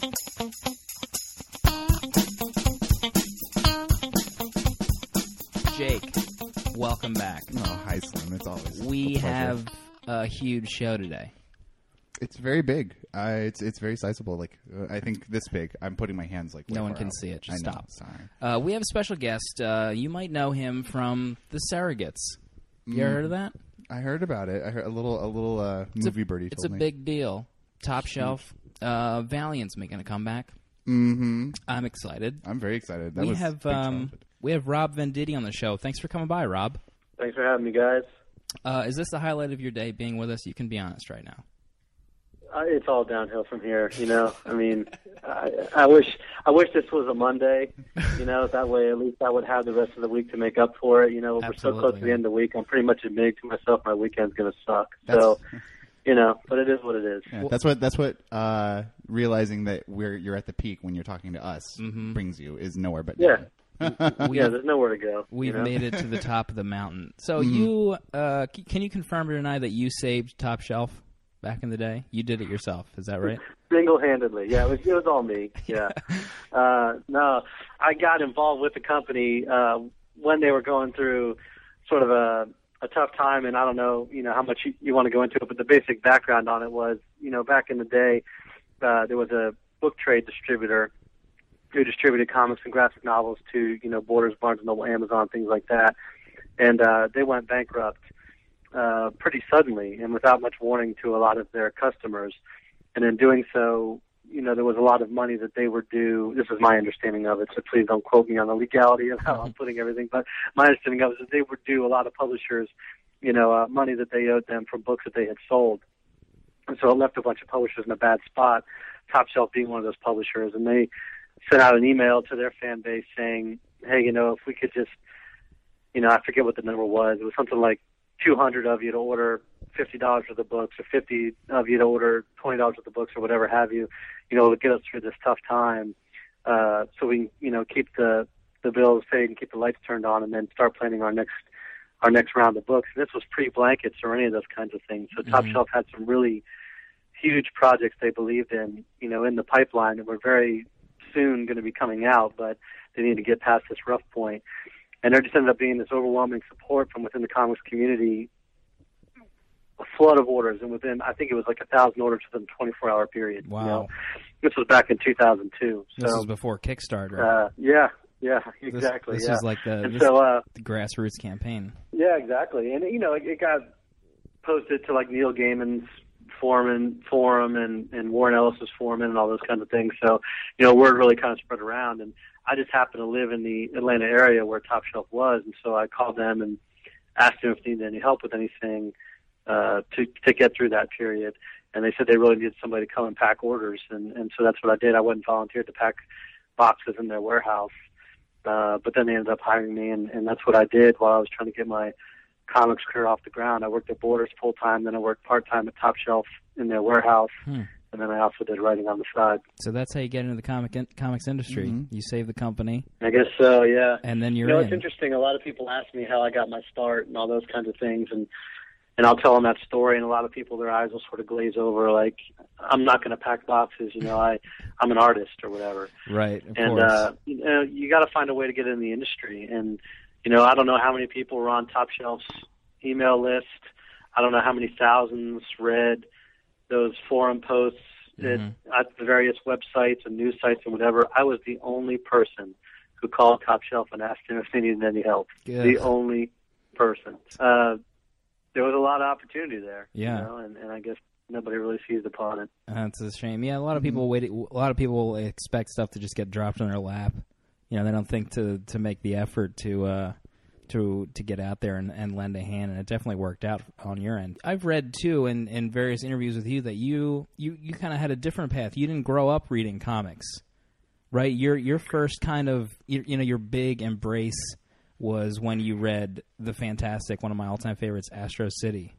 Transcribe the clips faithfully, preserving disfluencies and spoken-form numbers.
Jake, welcome back. Oh, hi, Slim. It's always We a pleasure. have a huge show today. It's very big. Uh, it's it's very sizable. Like uh, I think this big. I'm putting my hands like way No one far can out. see it. Just I know. stop. Sorry. Uh, we have a special guest. Uh, you might know him from The Surrogates. You Mm. ever heard of that? I heard about it. I heard a little a little uh, movie a, birdie It's told a me. big deal. Top shelf. Uh, Valiant's making a comeback. Mm-hmm. I'm excited. I'm very excited. That we was have big um, childhood. we have Rob Venditti on the show. Thanks for coming by, Rob. Thanks for having me, guys. Uh, is this the highlight of your day, being with us? You can be honest right now. Uh, it's all downhill from here, you know. I mean, I, I wish I wish this was a Monday, you know. That way, at least I would have the rest of the week to make up for it. You know, we're so close to the end of the week. I'm pretty much admitting to myself my weekend's going to suck. That's- So, you know, but it is what it is. Yeah, that's what that's what uh, realizing that we're you're at the peak when you're talking to us Mm-hmm. brings you is nowhere but Yeah. down. We Yeah, have, there's nowhere to go. we've you know? made it to the top of the mountain. So Mm-hmm. you uh, c- can you confirm or deny that you saved Top Shelf back in the day? You did it yourself. Is that right? Single-handedly, yeah. It was, it was all me. Yeah. uh, no, I got involved with the company uh, when they were going through sort of a, a tough time, and I don't know, you know, how much you, you want to go into it, but the basic background on it was, you know, back in the day, uh, there was a book trade distributor who distributed comics and graphic novels to, you know, Borders, Barnes and Noble, Amazon, things like that, and uh, they went bankrupt uh, pretty suddenly and without much warning to a lot of their customers. And in doing so, you know, there was a lot of money that they were due. This is my understanding of it, so please don't quote me on the legality of how I'm putting everything. But my understanding of it is that they were due a lot of publishers, you know, uh, money that they owed them from books that they had sold. And so it left a bunch of publishers in a bad spot, Top Shelf being one of those publishers. And they sent out an email to their fan base saying, hey, you know, if we could just, you know, I forget what the number was. It was something like two hundred of you to order fifty dollars worth of books, or fifty of you to order twenty dollars worth of books, or whatever have you, you know, to get us through this tough time, uh, so we can, you know, keep the, the bills paid and keep the lights turned on, and then start planning our next our next round of books. And this was pre-blankets or any of those kinds of things. So Top Mhm. Shelf had some really huge projects they believed in, you know, in the pipeline that were very soon going to be coming out, but they needed to get past this rough point. And there just ended up being this overwhelming support from within the comics community, a flood of orders, and within, I think it was like a thousand orders within a twenty-four hour period. Wow. You know? This was back in two thousand two. This So, was before Kickstarter. uh, yeah, yeah, This- exactly. This, yeah. was like the, and this, so, uh, the grassroots campaign. yeah, exactly. And, you know, it, it got posted to like Neil Gaiman's forum, forum and, and Warren Ellis's forum and all those kinds of things. So, you know, word really kind of spread around. And I just happened to live in the Atlanta area where Top Shelf was. And so I called them and asked them if they needed any help with anything uh, to, to get through that period. And they said they really needed somebody to come and pack orders. And, and so that's what I did. I went and volunteered to pack boxes in their warehouse. Uh, but then they ended up hiring me, and, and that's what I did while I was trying to get my comics career off the ground. I worked at Borders full time, then I worked part time at Top Shelf in their warehouse, Hmm. and then I also did writing on the side. So that's how you get into the comic in, comics industry. Mhm. You save the company, I guess so, yeah. and then You you're know, in. it's interesting. A lot of people ask me how I got my start and all those kinds of things, and and I'll tell them that story, and a lot of people, their eyes will sort of glaze over, like, I'm not going to pack boxes, you know, I I'm an artist or whatever. Right, of And course. uh, you know, you got to find a way to get in the industry. And you know, I don't know how many people were on Top Shelf's email list. I don't know how many thousands read those forum posts Mhm. at, at the various websites and news sites and whatever. I was the only person who called Top Shelf and asked them if they needed any help. Good. The only person. Uh, there was a lot of opportunity there. Yeah. You know, and, and I guess nobody really seized upon it. That's a shame. Yeah, a lot of people wait. A lot of people expect stuff to just get dropped on their lap. You know, they don't think to, to make the effort to uh, to to get out there and, and lend a hand. And it definitely worked out on your end. I've read too in, in various interviews with you that you you, you kind of had a different path. You didn't grow up reading comics, right? Your your first kind of you, you know your big embrace was when you read the fantastic, one of my all time favorites, Astro City.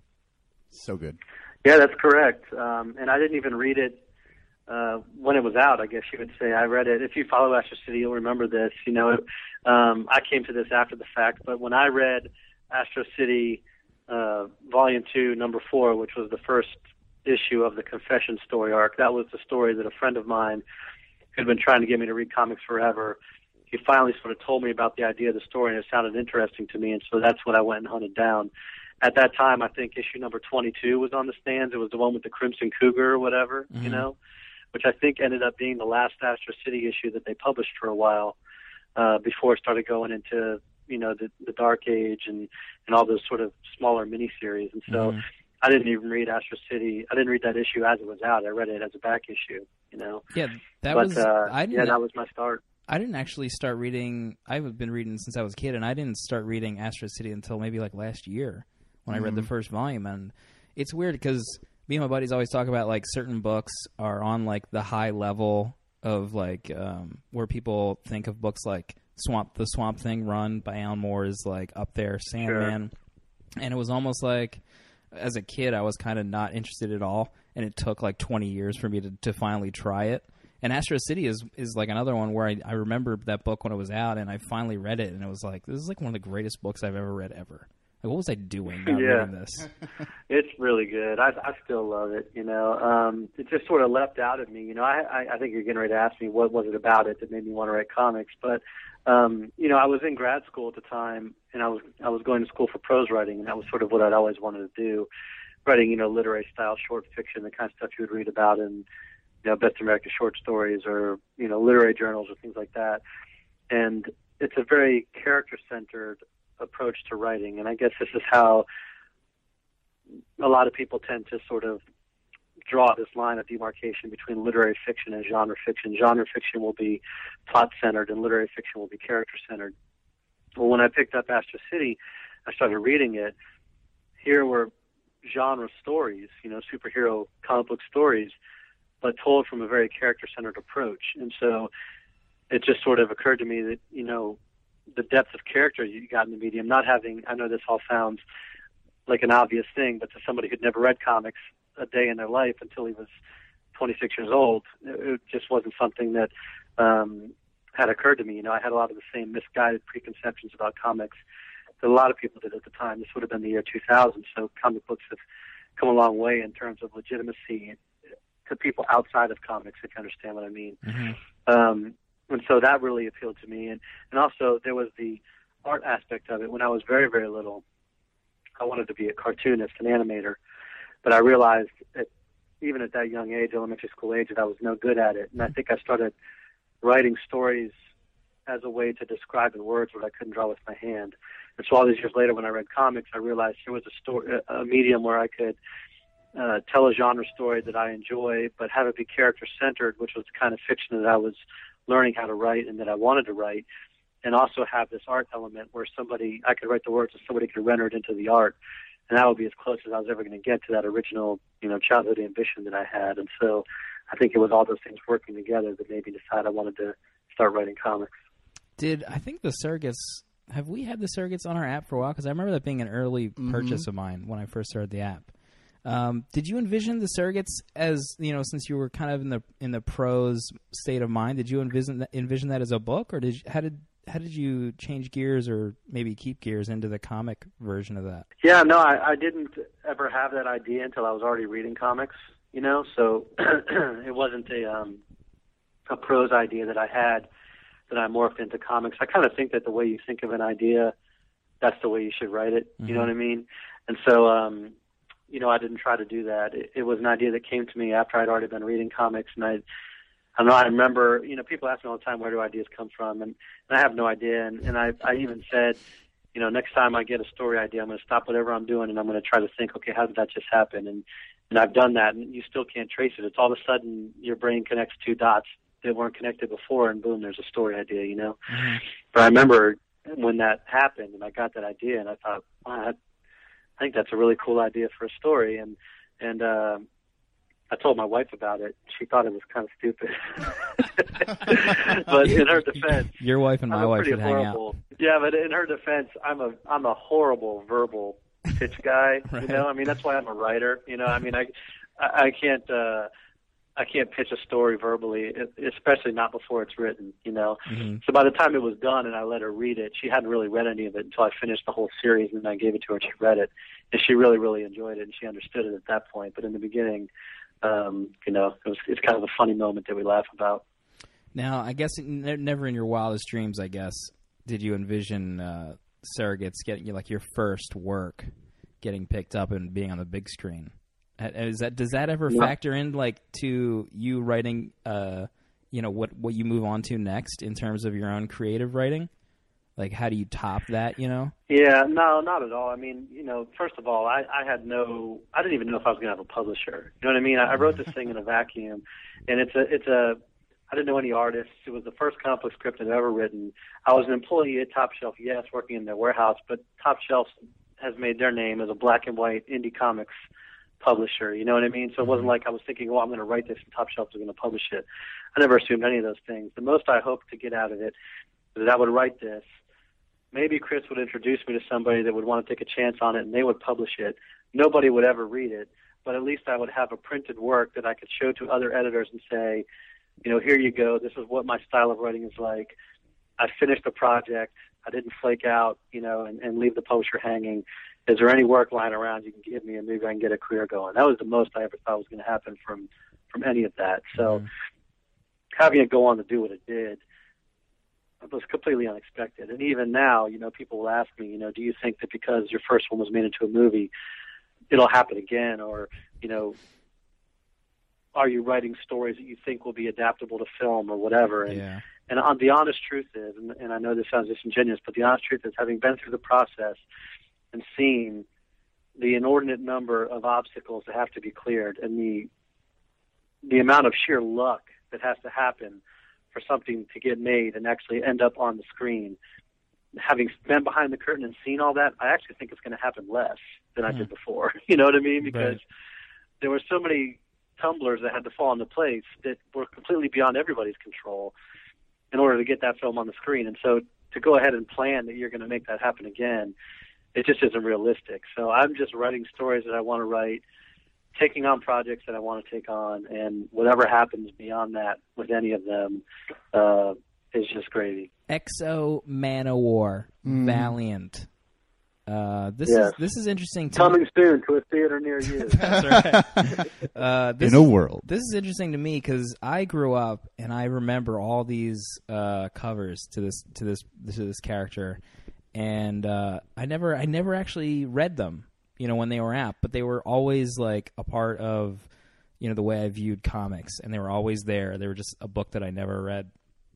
So good. Yeah, that's correct. Um, and I didn't even read it uh, when it was out, I guess you would say. I read it. If you follow Astro City, you'll remember this. You know, it, um, I came to this after the fact, but when I read Astro City uh, Volume two, Number four, which was the first issue of the Confession story arc, that was the story that a friend of mine who'd been trying to get me to read comics forever. He finally sort of told me about the idea of the story, and it sounded interesting to me, and so that's what I went and hunted down. At that time, I think issue number twenty-two was on the stands. It was the one with the Crimson Cougar or whatever, mm-hmm. you know, which I think ended up being the last Astro City issue that they published for a while uh, before it started going into, you know, the, the Dark Age and, and all those sort of smaller miniseries. And so mm-hmm. I didn't even read Astro City. I didn't read that issue as it was out. I read it as a back issue, you know. Yeah, that but, was. Uh, I yeah, that was my start. I didn't actually start reading. I've been reading since I was a kid, and I didn't start reading Astro City until maybe like last year when mm-hmm. I read the first volume. And it's weird because me and my buddies always talk about like certain books are on like the high level of like um, where people think of books like Swamp, the Swamp Thing run by Alan Moore is like up there, Sandman, sure. and it was almost like as a kid I was kind of not interested at all, and it took like twenty years for me to, to finally try it. And Astro City is, is like another one where I, I remember that book when it was out, and I finally read it, and it was like, this is like one of the greatest books I've ever read ever. Like, what was I doing not yeah. reading this? It's really good. I, I still love it, you know. Um, it just sort of leapt out at me. You know, I, I, I think you're getting ready to ask me what was it about it that made me want to write comics. But, um, you know, I was in grad school at the time, and I was I was going to school for prose writing, and that was sort of what I'd always wanted to do, writing, you know, literary-style short fiction, the kind of stuff you would read about in, you know, Best American Short Stories or, you know, literary journals or things like that. And it's a very character-centered approach to writing. And I guess this is how a lot of people tend to sort of draw this line of demarcation between literary fiction and genre fiction. Genre fiction will be plot-centered and literary fiction will be character-centered. Well, when I picked up Astro City, I started reading it. Here were genre stories, you know, superhero comic book stories, but told from a very character-centered approach. And so it just sort of occurred to me that, you know, the depth of character you got in the medium, not having, I know this all sounds like an obvious thing, but to somebody who'd never read comics a day in their life until he was twenty-six years old, it just wasn't something that um, had occurred to me. You know, I had a lot of the same misguided preconceptions about comics that a lot of people did at the time. This would have been the year two thousand, so comic books have come a long way in terms of legitimacy to people outside of comics, if you understand what I mean. Mm-hmm. Um, and so that really appealed to me. And, and also there was the art aspect of it. When I was very, very little, I wanted to be a cartoonist, an animator. But I realized that even at that young age, elementary school age, that I was no good at it. And I think I started writing stories as a way to describe in words what I couldn't draw with my hand. And so all these years later, when I read comics, I realized here was a story, a medium where I could Uh, tell a genre story that I enjoy, but have it be character-centered, which was the kind of fiction that I was learning how to write and that I wanted to write, and also have this art element where somebody, I could write the words and somebody could render it into the art, and that would be as close as I was ever going to get to that original, you know, childhood ambition that I had. And so I think it was all those things working together that made me decide I wanted to start writing comics. Did, I think the Surrogates, have we had the Surrogates on our app for a while? Because I remember that being an early mm-hmm. purchase of mine when I first started the app. Um, did you envision the Surrogates as, you know, since you were kind of in the in the prose state of mind, did you envision that, envision that as a book, or did you, how did how did you change gears or maybe keep gears into the comic version of that? Yeah, no, I, I didn't ever have that idea until I was already reading comics, you know, so it wasn't a um, a prose idea that I had that I morphed into comics. I kind of think that the way you think of an idea, that's the way you should write it, you mm-hmm. know what I mean? And so, um, you know, I didn't try to do that. It, it was an idea that came to me after I'd already been reading comics, and I, I don't know, I remember, you know, people ask me all the time, where do ideas come from? And, and I have no idea. And, and I, I even said, you know, next time I get a story idea, I'm going to stop whatever I'm doing, and I'm going to try to think, okay, how did that just happen? And, and I've done that, and you still can't trace it. It's all of a sudden your brain connects two dots that weren't connected before, and boom, there's a story idea, you know? Mm-hmm. But I remember when that happened, and I got that idea, and I thought, wow, that, I think that's a really cool idea for a story, and and uh, I told my wife about it. She thought it was kind of stupid, but in her defense, your wife and my wife should hang out. Yeah, but in her defense, I'm a I'm a horrible verbal pitch guy. Right. You know, I mean that's why I'm a writer. You know, I mean I I, I can't. Uh, I can't pitch a story verbally, especially not before it's written, you know. Mm-hmm. So by the time it was done and I let her read it, she hadn't really read any of it until I finished the whole series, and then I gave it to her and she read it. And she really, really enjoyed it, and she understood it at that point. But in the beginning, um, you know, it was, it's kind of a funny moment that we laugh about. Now, I guess ne- never in your wildest dreams, I guess, did you envision uh, Surrogates getting like your first work getting picked up and being on the big screen? Is that does that ever Yeah. factor in like to you writing? Uh, you know what what you move on to next in terms of your own creative writing? Like, how do you top that? You know? Yeah, no, not at all. I mean, you know, first of all, I, I had no, I didn't even know if I was going to have a publisher. You know what I mean? I, I wrote this thing in a vacuum, and it's a, it's a, I didn't know any artists. It was the first comic book script I'd ever written. I was an employee at Top Shelf, yes, working in their warehouse, but Top Shelf has made their name as a black and white indie comics publisher. You know what I mean? So it wasn't like I was thinking, oh, I'm going to write this and Top Shelf is going to publish it. I never assumed any of those things. The most I hoped to get out of it is that I would write this. Maybe Chris would introduce me to somebody that would want to take a chance on it, and they would publish it. Nobody would ever read it, but at least I would have a printed work that I could show to other editors and say, you know, here you go. This is what my style of writing is like. I finished the project. I didn't flake out, you know, and, and leave the publisher hanging. Is there any work lying around you can give me, and maybe I can get a career going? That was the most I ever thought was going to happen from, from any of that. So mm-hmm. having it go on to do what it did, it was completely unexpected. And even now, you know, people will ask me, you know, do you think that because your first one was made into a movie, it'll happen again? Or, you know, are you writing stories that you think will be adaptable to film or whatever? And, yeah. and on, the honest truth is, and, and I know this sounds disingenuous, but the honest truth is, having been through the process and seen the inordinate number of obstacles that have to be cleared and the the amount of sheer luck that has to happen for something to get made and actually end up on the screen, having been behind the curtain and seen all that, I actually think it's going to happen less than mm-hmm. I did before. You know what I mean? Because right. there were so many tumblers that had to fall into place that were completely beyond everybody's control in order to get that film on the screen. And so to go ahead and plan that you're going to make that happen again, it just isn't realistic. So I'm just writing stories that I want to write, taking on projects that I want to take on, and whatever happens beyond that with any of them uh, is just gravy. X-O Manowar, mm. Valiant. Uh, this yes. is this is interesting. To Coming me. soon to a theater near you. That's right. uh, this In a is, world. This is interesting to me because I grew up and I remember all these uh, covers to this to this to this character, and uh, I never I never actually read them. You know, when they were out, but they were always like a part of, you know, the way I viewed comics, and they were always there. They were just a book that I never read.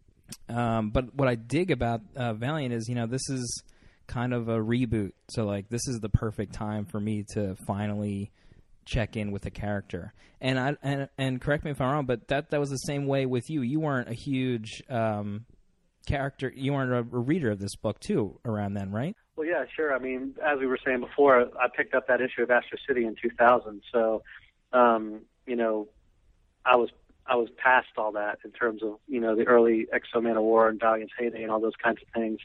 Um, but what I dig about uh, Valiant is, you know, this is kind of a reboot. So, like, this is the perfect time for me to finally check in with a character. And I and and correct me if I'm wrong, but that that was the same way with you. You weren't a huge um, character. You weren't a, a reader of this book too around then, right? Well, yeah, sure. I mean, as we were saying before, I picked up that issue of Astro City in two thousand. So, um, you know, I was I was past all that in terms of, you know, the early X-O Manowar and Valiant's heyday and all those kinds of things.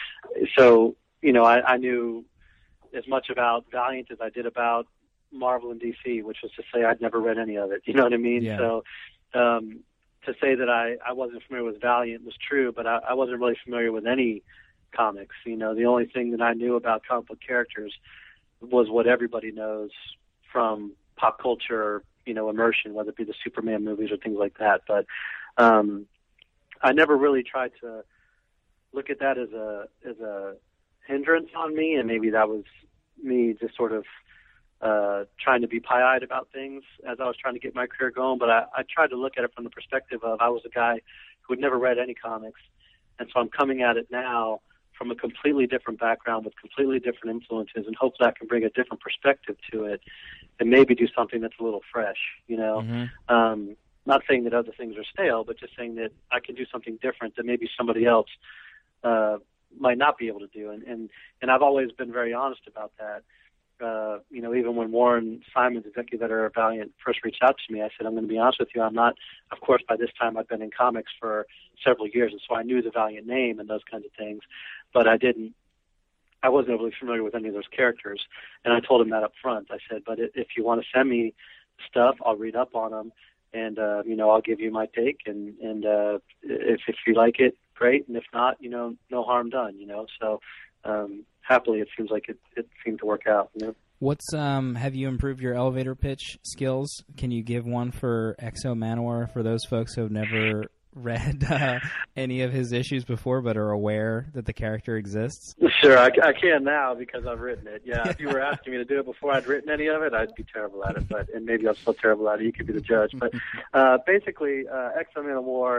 So, you know, I, I knew as much about Valiant as I did about Marvel and D C, which was to say I'd never read any of it. You know what I mean? Yeah. So, um, to say that I, I wasn't familiar with Valiant was true, but I, I wasn't really familiar with any comics. You know, the only thing that I knew about comic book characters was what everybody knows from pop culture, you know, immersion, whether it be the Superman movies or things like that. But um, I never really tried to look at that as a as a hindrance on me, and maybe that was me just sort of uh, trying to be pie-eyed about things as I was trying to get my career going. But I, I tried to look at it from the perspective of I was a guy who had never read any comics, and so I'm coming at it now from a completely different background with completely different influences, and hope that I can bring a different perspective to it and maybe do something that's a little fresh, you know. Mm-hmm. Um, not saying that other things are stale, but just saying that I can do something different that maybe somebody else uh, might not be able to do. And, and, and I've always been very honest about that. Uh, you know, even when Warren Simons, executive editor of Valiant, first reached out to me, I said, I'm going to be honest with you, I'm not, of course, by this time I've been in comics for several years, and so I knew the Valiant name and those kinds of things, but I didn't, I wasn't really familiar with any of those characters, and I told him that up front. I said, but if you want to send me stuff, I'll read up on them, and, uh, you know, I'll give you my take, and, and uh, if, if you like it, great, and if not, you know, no harm done, you know, so um, happily it seems like it, it seemed to work out, you know. What's um? Have you improved your elevator pitch skills? Can you give one for X-O Manowar for those folks who have never read uh, any of his issues before, but are aware that the character exists? Sure, I, I can now because I've written it. Yeah, if you were asking me to do it before I'd written any of it, I'd be terrible at it. But and maybe I'm still terrible at it. You could be the judge. But uh, basically, uh, X-O Manowar,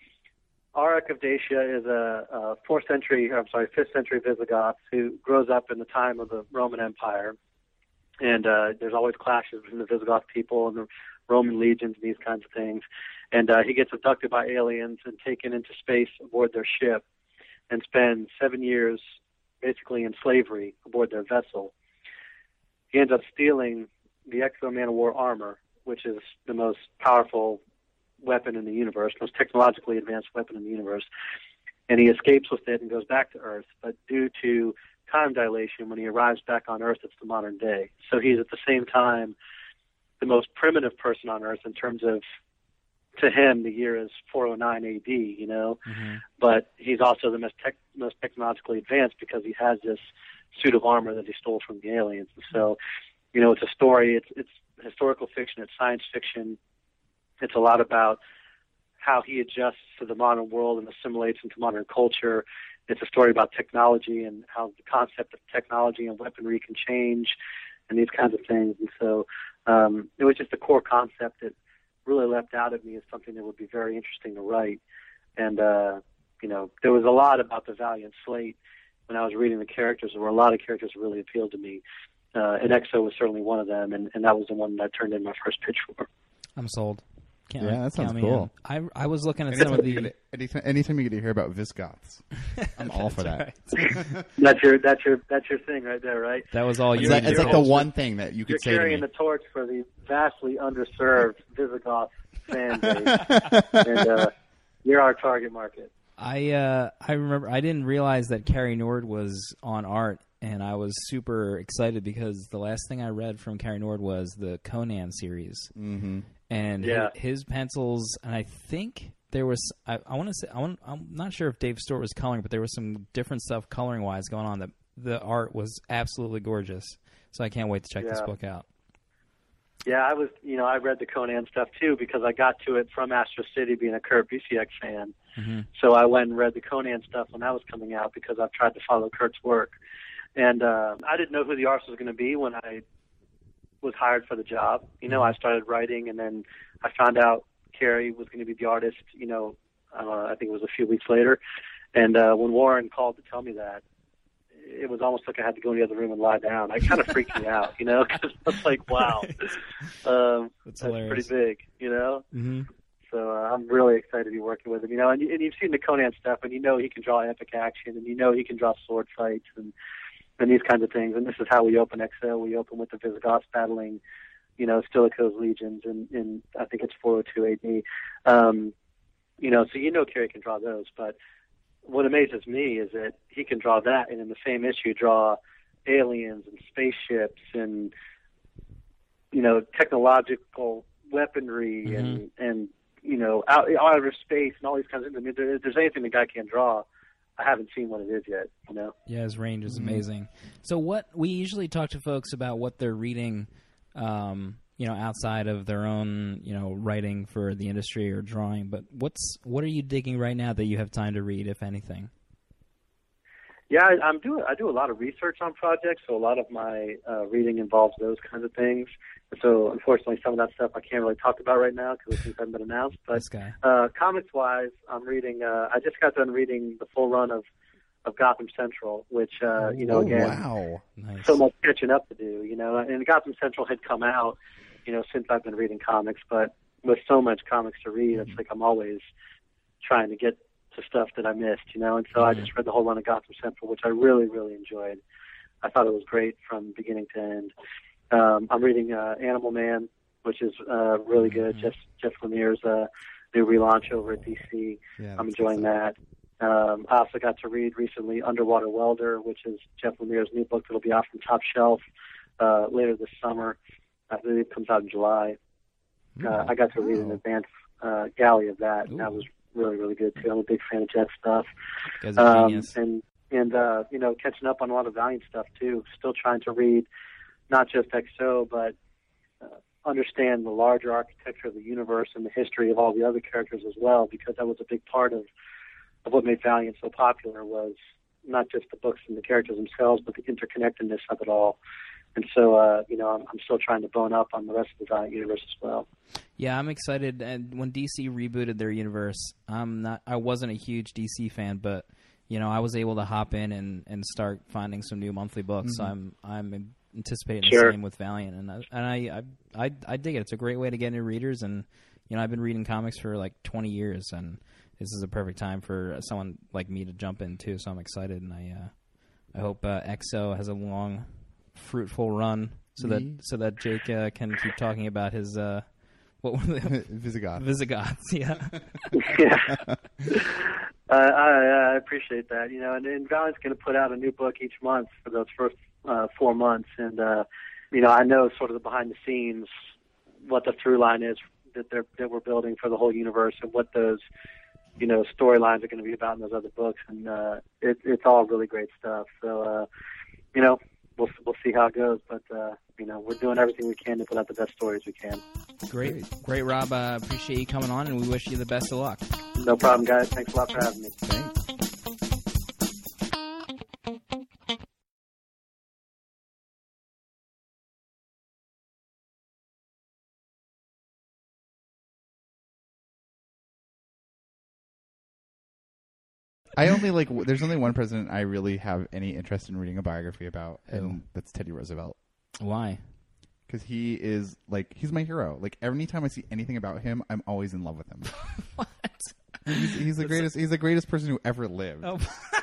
Auric of Dacia is a, a fourth century, I'm sorry, fifth century Visigoth who grows up in the time of the Roman Empire, and uh, there's always clashes between the Visigoth people and the Roman legions and these kinds of things. And uh, he gets abducted by aliens and taken into space aboard their ship and spends seven years basically in slavery aboard their vessel. He ends up stealing the X-O Manowar armor, which is the most powerful weapon in the universe, most technologically advanced weapon in the universe. And he escapes with it and goes back to Earth. But due to time dilation, when he arrives back on Earth, it's the modern day. So he's at the same time the most primitive person on Earth in terms of, to him, the year is four oh nine A D, you know, mm-hmm. but he's also the most, tech, most technologically advanced because he has this suit of armor that he stole from the aliens. And so, you know, it's a story, it's, it's historical fiction, it's science fiction. It's a lot about how he adjusts to the modern world and assimilates into modern culture. It's a story about technology and how the concept of technology and weaponry can change and these kinds of things. And so um, it was just a core concept that really leapt out at me as something that would be very interesting to write. And, uh, you know, there was a lot about the Valiant Slate when I was reading the characters. There were a lot of characters that really appealed to me. Uh, and X O was certainly one of them, and, and that was the one that I turned in my first pitch for. I'm sold. Can't, yeah, that sounds cool. I I was looking at anytime some of the... Anytime, anytime you get to hear about Visigoths, I'm all for that. Right. that's your that's your that's your thing right there, right? That was all you. It's like, it's like the one thing that you could You're say. You're carrying to me. the torch for the vastly underserved Visigoth fan base, and uh, you're our target market. I uh, I remember I didn't realize that Carrie Nord was on art, and I was super excited because the last thing I read from Carrie Nord was the Conan series. Mm-hmm. And yeah. his, his pencils, and I think there was, I, I want to say, I want, I'm not sure if Dave Stewart was coloring, but there was some different stuff coloring-wise going on. That the art was absolutely gorgeous. So I can't wait to check yeah. this book out. Yeah, I was, you know, I read the Conan stuff too because I got to it from Astro City being a Kurt Busiek fan. Mm-hmm. So I went and read the Conan stuff when that was coming out because I've tried to follow Kurt's work. And uh, I didn't know who the artist was going to be when I was hired for the job. You know, I started writing, and then I found out Carrie was going to be the artist, you know, uh, I think it was a few weeks later. And uh, when Warren called to tell me that, it was almost like I had to go in the other room and lie down. It kind of freaked me out, you know, because I was like, wow, um, that's, that's pretty big, you know? Mm-hmm. So uh, I'm really excited to be working with him, you know, and, and you've seen the Conan stuff, and you know he can draw epic action, and you know he can draw sword fights, and and these kinds of things. And this is how we open X O. We open with the Visigoths battling, you know, Stilicho's legions in, in I think it's four oh two A D. Um, you know, so you know Carrie can draw those. But what amazes me is that he can draw that, and in the same issue draw aliens and spaceships and, you know, technological weaponry mm-hmm. and, and, you know, out, outer space and all these kinds of things. I mean, there, if there's anything the guy can't draw, I haven't seen what it is yet, you know? Yeah, his range is amazing. So what we usually talk to folks about what they're reading, um, you know, outside of their own, you know, writing for the industry or drawing. But what's what are you digging right now that you have time to read, if anything? Yeah, I, I'm doing. I do a lot of research on projects, so a lot of my uh, reading involves those kinds of things. So unfortunately, some of that stuff I can't really talk about right now because things haven't been announced. But uh, comics-wise, I'm reading. Uh, I just got done reading the full run of, of Gotham Central, which uh, you know, oh, again, wow. Nice. So much catching up to do. You know, and Gotham Central had come out, you know, since I've been reading comics. But with so much comics to read, it's like I'm always trying to get to stuff that I missed. You know, and so mm-hmm. I just read the whole run of Gotham Central, which I really, really enjoyed. I thought it was great from beginning to end. Um, I'm reading uh, Animal Man, which is uh, really good. Mm-hmm. Jeff, Jeff Lemire's uh, new relaunch over at D C. Yeah, I'm enjoying that. Um, I also got to read recently Underwater Welder, which is Jeff Lemire's new book that'll be out from Top Shelf uh, later this summer. I believe it comes out in July. Mm-hmm. Uh, I got to read an advanced uh, galley of that, Ooh. and that was really, really good, too. I'm a big fan of Jeff stuff. Um, and, and uh, you know, catching up on a lot of Valiant stuff, too. Still trying to read not just X O, but uh, understand the larger architecture of the universe and the history of all the other characters as well, because that was a big part of, of what made Valiant so popular, was not just the books and the characters themselves, but the interconnectedness of it all. And so, uh, you know, I'm, I'm still trying to bone up on the rest of the Valiant universe as well. Yeah, I'm excited. And when D C rebooted their universe, I'm not. I wasn't a huge D C fan, but you know, I was able to hop in and, and start finding some new monthly books. Mm-hmm. I'm I'm anticipating sure. the same with Valiant, and I, and I, I I I dig it. It's a great way to get new readers, and you know, I've been reading comics for like twenty years, and this is a perfect time for someone like me to jump in too. So I'm excited, and I uh, I hope uh, X O has a long, fruitful run, so that so that Jake uh, can keep talking about his uh, what were they? Visigoths. Visigoths, yeah. yeah. Uh, I, I appreciate that. You know, and, and Valiant's going to put out a new book each month for those first uh, four months, and uh, you know, I know sort of the behind the scenes, what the through line is that they're that we're building for the whole universe, and what those, you know, storylines are going to be about in those other books, and uh, it, it's all really great stuff. So, uh, you know, we'll we'll see how it goes, but uh, you know, we're doing everything we can to put out the best stories we can. Great, great, Rob. Uh, appreciate you coming on, and we wish you the best of luck. No problem, guys. Thanks a lot for having me. Thanks. I only like. There's only one president I really have any interest in reading a biography about, and Who? that's Teddy Roosevelt. Why? Because he is like he's my hero. Like every time I see anything about him, I'm always in love with him. What? He's, he's the greatest. He's the greatest person who ever lived. Oh.